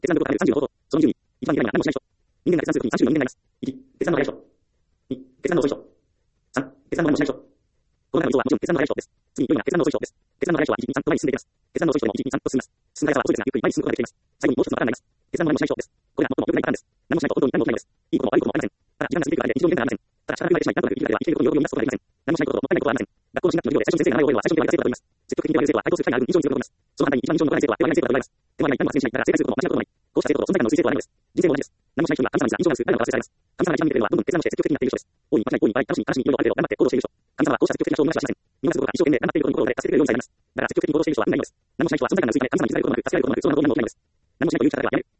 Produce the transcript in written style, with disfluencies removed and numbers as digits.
決断力を高める30の方法。その20に、一番未来には何もしない人。人間が決断するときに30の人間がいます。1、決断の早い人。2、決断の遅い人。3、決断の何もしない人。この中の人はもちろん決断の早い人です。次に4位は決断の遅い人です。決断の早い人は1、2、3と前に進んでいきます。決断の遅い人でも1、2、3と進みます。進んだ速さは遅いですが、ゆっくり前に進むことができています。最後にもう一つのパターンになります。決断の何もしない人です。これが最も良くないパターンです。何もしないと本当に何も起きないのです。いいことも悪いこともありません。ただ、時間が過ぎていく間で日常の変化がありません。ただ、力が出てしまい、なんとなく生きるだけは生きていることをよく読み出すことができません。何もしないことともったいないことはありません。学校の新学期の授業で最初に先生が名前を覚えるのは最初に手を挙げた生徒だと言います。積極的に手を挙げる生徒は対等する機会がある分以上に強く残ります。その反対に一番印象に残らない生徒は手を挙げない生徒だと言われます。手を挙げない何も発生しない。だから正解することも間違うこともない。こうした生徒と存在感の薄い生徒はないのです。人生も同じです。何もしない人には神様にすら印象が薄い。誰なのか忘れ去られます。神様が一番見てくれるのはどんどん決断をして積極的にやっている人です。大いに間違い、大いにいっぱい、楽しみ、楽しみ、いろいろある程度頑張って行動している人。神様はこうした積極的な人を見逃しはしません。見逃すことが一生懸命頑張っていることに心を折れ助けてくれるようにされます。だから積極的に行動している人は運がいいのです。何もしない人は存在感の薄いため、神様に見せられることもなく、助けられることもなく、そうな行動にものがいいのです。何もしないという力はやめる。